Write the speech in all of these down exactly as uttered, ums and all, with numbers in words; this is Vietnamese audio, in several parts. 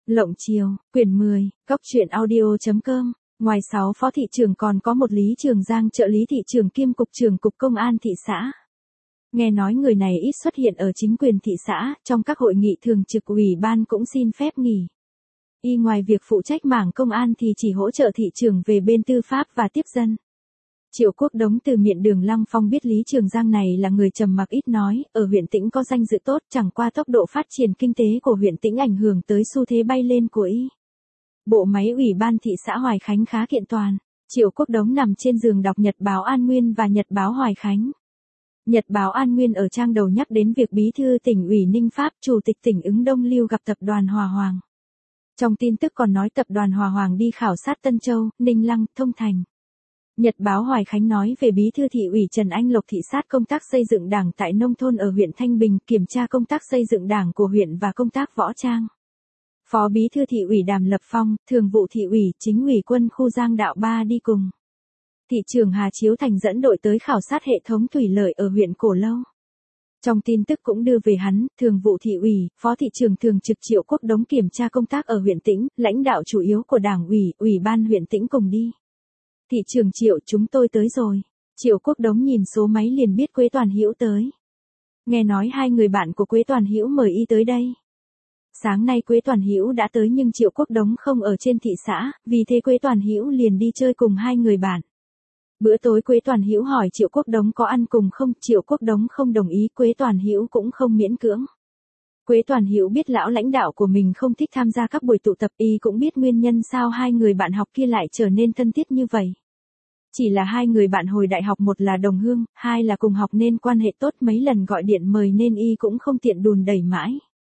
Lộng Chiều, quyển mười, cốc truyện audio chấm com. Ngoài sáu phó thị trưởng còn có một Lý Trường Giang, trợ lý thị trưởng kiêm cục trưởng cục công an thị xã. Nghe nói người này ít xuất hiện ở chính quyền thị xã, trong các hội nghị thường trực ủy ban cũng xin phép nghỉ. Y ngoài việc phụ trách mảng công an thì chỉ hỗ trợ thị trưởng về bên tư pháp và tiếp dân. Triệu Quốc Đống từ Miện Đường Lăng Phong biết Lý Trường Giang này là người trầm mặc ít nói, ở huyện Tĩnh có danh dự tốt, chẳng qua tốc độ phát triển kinh tế của huyện Tĩnh ảnh hưởng tới xu thế bay lên của y. Bộ máy ủy ban thị xã Hoài Khánh khá kiện toàn. Triệu Quốc Đống nằm trên giường đọc Nhật báo An Nguyên và Nhật báo Hoài Khánh. Nhật báo An Nguyên ở trang đầu nhắc đến việc bí thư tỉnh ủy Ninh Pháp, chủ tịch tỉnh Ứng Đông Lưu gặp tập đoàn Hòa Hoàng. Trong tin tức còn nói tập đoàn Hòa Hoàng đi khảo sát Tân Châu, Ninh Lăng, Thông Thành. Nhật báo Hoài Khánh nói về bí thư thị ủy Trần Anh Lộc thị sát công tác xây dựng đảng tại nông thôn ở huyện Thanh Bình, kiểm tra công tác xây dựng đảng của huyện và công tác võ trang. Phó bí thư thị ủy Đàm Lập Phong, thường vụ thị ủy, chính ủy quân khu Giang Đạo Ba đi cùng. Thị trưởng Hà Chiếu Thành dẫn đội tới khảo sát hệ thống thủy lợi ở huyện Cổ Lâu. Trong tin tức cũng đưa về hắn, thường vụ thị ủy, phó thị trưởng thường trực Triệu Quốc Đống kiểm tra công tác ở huyện Tĩnh, lãnh đạo chủ yếu của đảng ủy, ủy ban huyện Tĩnh cùng đi. Thị trưởng Triệu, chúng tôi tới rồi. Triệu Quốc Đống nhìn số máy liền biết Quế Toàn Hữu tới. Nghe nói hai người bạn của Quế Toàn Hữu mời y tới đây. Sáng nay Quế Toàn Hữu đã tới nhưng Triệu Quốc Đống không ở trên thị xã, vì thế Quế Toàn Hữu liền đi chơi cùng hai người bạn. Bữa tối Quế Toàn Hữu hỏi Triệu Quốc Đống có ăn cùng không, Triệu Quốc Đống không đồng ý, Quế Toàn Hữu cũng không miễn cưỡng. Quế Toàn Hữu biết lão lãnh đạo của mình không thích tham gia các buổi tụ tập, y cũng biết nguyên nhân sao hai người bạn học kia lại trở nên thân thiết như vậy. Chỉ là hai người bạn hồi đại học, một là đồng hương, hai là cùng học nên quan hệ tốt, mấy lần gọi điện mời nên y cũng không tiện đùn đẩy mãi.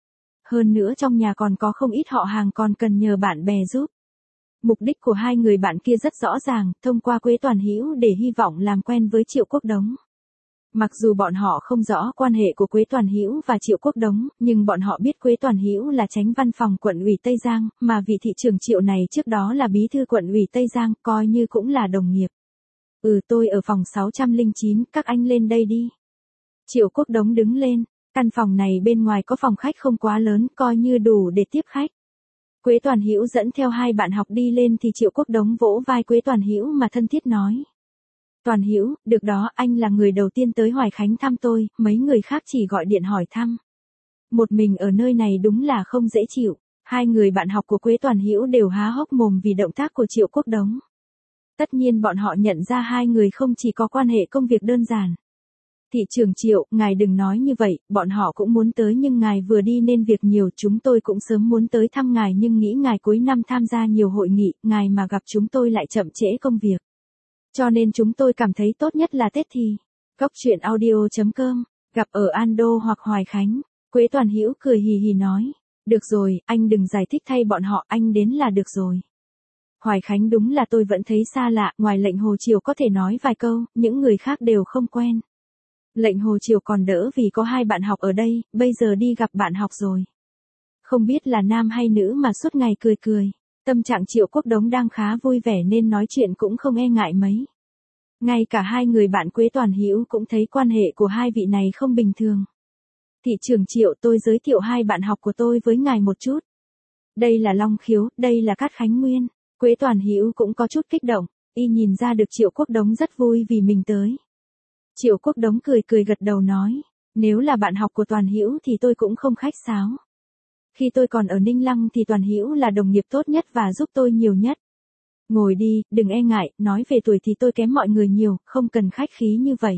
Hơn nữa trong nhà còn có không ít họ hàng còn cần nhờ bạn bè giúp. Mục đích của hai người bạn kia rất rõ ràng, thông qua Quế Toàn Hữu để hy vọng làm quen với Triệu Quốc Đống. Mặc dù bọn họ không rõ quan hệ của Quế Toàn Hữu và Triệu Quốc Đống, nhưng bọn họ biết Quế Toàn Hữu là chánh văn phòng quận ủy Tây Giang, mà vị thị trưởng Triệu này trước đó là bí thư quận ủy Tây Giang, coi như cũng là đồng nghiệp. Ừ, tôi ở phòng sáu trăm lẻ chín, các anh lên đây đi. Triệu Quốc Đống đứng lên, căn phòng này bên ngoài có phòng khách không quá lớn, coi như đủ để tiếp khách. Quế Toàn Hữu dẫn theo hai bạn học đi lên thì Triệu Quốc Đống vỗ vai Quế Toàn Hữu mà thân thiết nói. Toàn Hữu, được đó, anh là người đầu tiên tới Hoài Khánh thăm tôi, mấy người khác chỉ gọi điện hỏi thăm. Một mình ở nơi này đúng là không dễ chịu. Hai người bạn học của Quế Toàn Hữu đều há hốc mồm vì động tác của Triệu Quốc Đống. Tất nhiên bọn họ nhận ra hai người không chỉ có quan hệ công việc đơn giản. Thị trưởng Triệu, ngài đừng nói như vậy, bọn họ cũng muốn tới nhưng ngài vừa đi nên việc nhiều, chúng tôi cũng sớm muốn tới thăm ngài nhưng nghĩ ngài cuối năm tham gia nhiều hội nghị, ngài mà gặp chúng tôi lại chậm trễ công việc. Cho nên chúng tôi cảm thấy tốt nhất là Tết thì. Cốc truyện audio chấm com, gặp ở An Đô hoặc Hoài Khánh. Quế Toàn Hữu cười hì hì nói. Được rồi, anh đừng giải thích thay bọn họ, anh đến là được rồi. Hoài Khánh đúng là tôi vẫn thấy xa lạ, ngoài Lệnh Hồ Triều có thể nói vài câu, những người khác đều không quen. Lệnh Hồ Triều còn đỡ vì có hai bạn học ở đây, bây giờ đi gặp bạn học rồi. Không biết là nam hay nữ mà suốt ngày cười cười. Tâm trạng Triệu Quốc Đống đang khá vui vẻ nên nói chuyện cũng không e ngại mấy. Ngay cả hai người bạn Quế Toàn Hữu cũng thấy quan hệ của hai vị này không bình thường. Thị trưởng Triệu, tôi giới thiệu hai bạn học của tôi với ngài một chút. Đây là Long Khiếu, đây là Cát Khánh Nguyên. Quế Toàn Hữu cũng có chút kích động, y nhìn ra được Triệu Quốc Đống rất vui vì mình tới. Triệu Quốc Đống cười cười gật đầu nói, nếu là bạn học của Toàn Hữu thì tôi cũng không khách sáo. Khi tôi còn ở Ninh Lăng thì Toàn Hữu là đồng nghiệp tốt nhất và giúp tôi nhiều nhất. Ngồi đi, đừng e ngại, nói về tuổi thì tôi kém mọi người nhiều, không cần khách khí như vậy.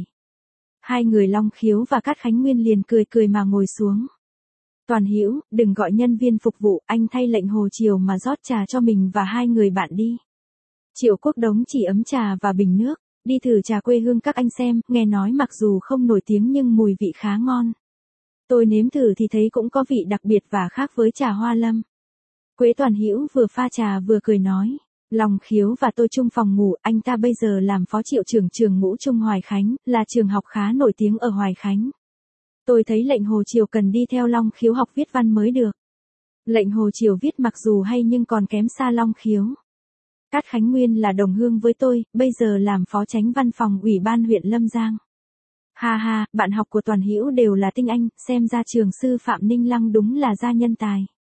Hai người Long Khiếu và Cát Khánh Nguyên liền cười cười mà ngồi xuống. Toàn Hữu, đừng gọi nhân viên phục vụ, anh thay Lệnh Hồ Triều mà rót trà cho mình và hai người bạn đi. Triệu Quốc Đống chỉ ấm trà và bình nước, đi thử trà quê hương các anh xem, nghe nói mặc dù không nổi tiếng nhưng mùi vị khá ngon. Tôi nếm thử thì thấy cũng có vị đặc biệt và khác với trà Hoa Lâm. Quế Toàn Hữu vừa pha trà vừa cười nói, Long Khiếu và tôi chung phòng ngủ, anh ta bây giờ làm phó triệu trưởng trường Ngũ Trung Hoài Khánh, là trường học khá nổi tiếng ở Hoài Khánh. Tôi thấy Lệnh Hồ Triều cần đi theo Long Khiếu học viết văn mới được. Lệnh Hồ Triều viết mặc dù hay nhưng còn kém xa Long Khiếu. Cát Khánh Nguyên là đồng hương với tôi, bây giờ làm phó chánh văn phòng ủy ban huyện Lâm Giang. Ha ha, bạn học của Toàn Hữu đều là tinh anh, xem ra trường sư Phạm Ninh Lăng đúng là gia nhân tài.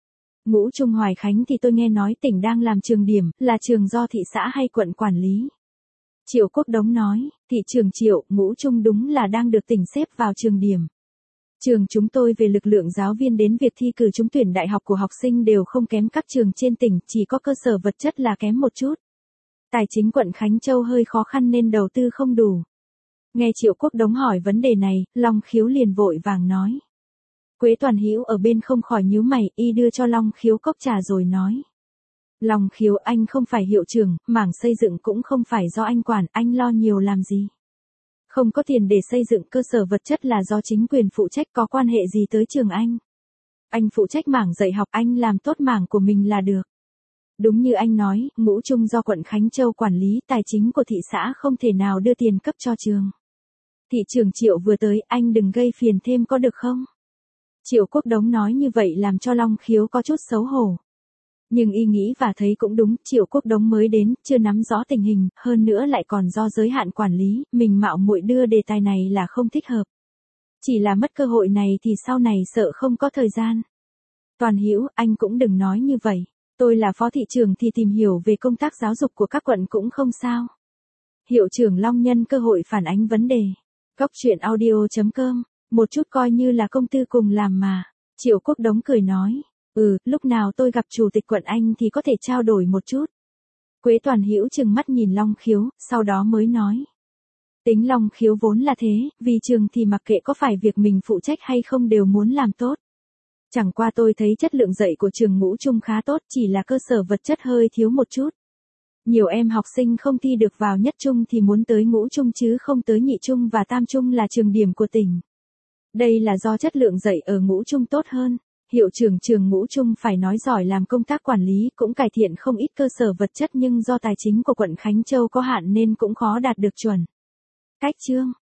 Ngũ Trung Hoài Khánh thì tôi nghe nói tỉnh đang làm trường điểm, là trường do thị xã hay quận quản lý. Triệu Quốc Đống nói, thị trường Triệu, Ngũ Trung đúng là đang được tỉnh xếp vào trường điểm. Trường chúng tôi về lực lượng giáo viên đến việc thi cử trúng tuyển đại học của học sinh đều không kém các trường trên tỉnh, chỉ có cơ sở vật chất là kém một chút. Tài chính quận Khánh Châu hơi khó khăn nên đầu tư không đủ. Nghe Triệu Quốc Đống hỏi vấn đề này, Long Khiếu liền vội vàng nói. Quế Toàn Hữu ở bên không khỏi nhíu mày, y đưa cho Long Khiếu cốc trà rồi nói. Long Khiếu, anh không phải hiệu trưởng, mảng xây dựng cũng không phải do anh quản, anh lo nhiều làm gì. Không có tiền để xây dựng cơ sở vật chất là do chính quyền phụ trách, có quan hệ gì tới trường anh. Anh phụ trách mảng dạy học, anh làm tốt mảng của mình là được. Đúng như anh nói, Ngũ Trung do quận Khánh Châu quản lý, tài chính của thị xã không thể nào đưa tiền cấp cho trường. Thị trường Triệu vừa tới, anh đừng gây phiền thêm có được không? Triệu Quốc Đống nói như vậy làm cho Long Khiếu có chút xấu hổ. Nhưng y nghĩ và thấy cũng đúng, Triệu Quốc Đống mới đến, chưa nắm rõ tình hình, hơn nữa lại còn do giới hạn quản lý, mình mạo muội đưa đề tài này là không thích hợp. Chỉ là mất cơ hội này thì sau này sợ không có thời gian. Toàn Hữu, anh cũng đừng nói như vậy. Tôi là phó thị trưởng thì tìm hiểu về công tác giáo dục của các quận cũng không sao. Hiệu trưởng Long nhân cơ hội phản ánh vấn đề. Góc chuyện audio chấm com, một chút coi như là công tư cùng làm mà. Triệu Quốc Đống cười nói. Ừ, lúc nào tôi gặp chủ tịch quận anh thì có thể trao đổi một chút. Quế Toàn Hữu trừng mắt nhìn Long Khiếu, sau đó mới nói. Tính Long Khiếu vốn là thế, vì trường thì mặc kệ có phải việc mình phụ trách hay không đều muốn làm tốt. Chẳng qua tôi thấy chất lượng dạy của trường Ngũ Trung khá tốt, chỉ là cơ sở vật chất hơi thiếu một chút. Nhiều em học sinh không thi được vào nhất trung thì muốn tới Ngũ Trung chứ không tới nhị trung và tam trung là trường điểm của tỉnh. Đây là do chất lượng dạy ở Ngũ Trung tốt hơn. Hiệu trưởng trường Ngũ Trung phải nói giỏi làm công tác quản lý, cũng cải thiện không ít cơ sở vật chất nhưng do tài chính của quận Khánh Châu có hạn nên cũng khó đạt được chuẩn. Cách chương